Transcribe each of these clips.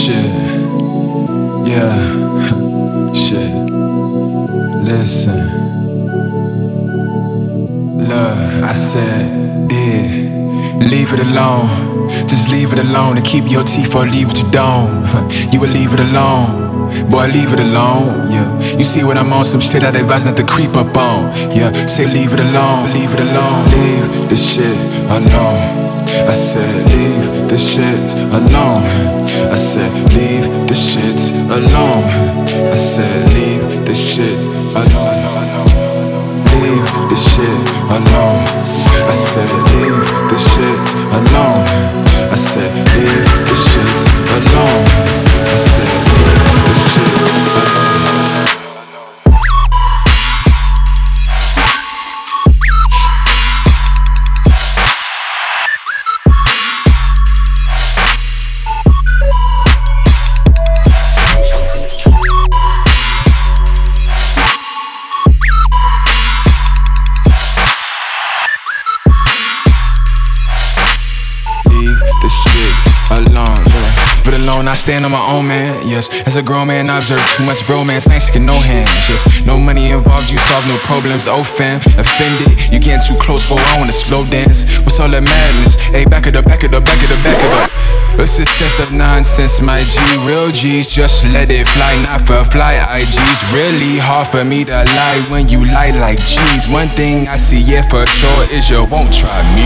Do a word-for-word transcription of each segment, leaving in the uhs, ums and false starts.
Shit, yeah, shit, listen. Look, I said, yeah, leave it alone. Just leave it alone and keep your teeth or leave what you don't. You will leave it alone, boy, leave it alone, yeah. You see what I'm on, some shit I'd advise not to creep up on. Yeah, say leave it alone, leave it alone. Leave this shit alone. I said leave this shit alone. I said leave this shit alone. I said leave this shit alone. Leave this shit alone. I said leave this shit alone. I said leave this shit alone. I said leave this shit alone. But alone, I stand on my own, man, yes. As a grown man, I observe too much bromance. Ain't shaking no hands, just no money involved, you solve no problems. Oh fam, offended, you getting too close, boy, I wanna slow dance. What's all that madness? Hey, back it up, back it up, back it up, back it up. What's the sense of nonsense, my G? Real G's, just let it fly, not for fly I Gs. Really hard for me to lie when you lie like cheese. One thing I see, yeah, for sure, is you won't try me.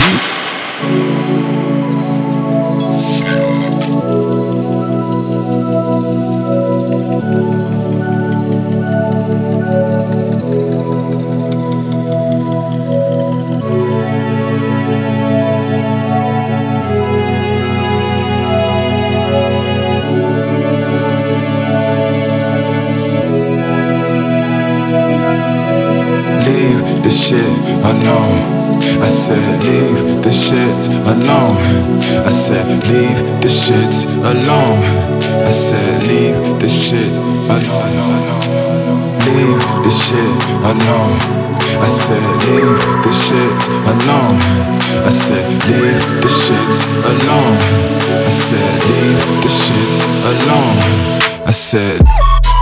Leave this shit alone. I said leave this shit alone. I said leave this shit alone. I said leave this shit alone. Leave this shit alone. I said leave this shit alone. I said leave this shit alone. I said leave this shit alone. I said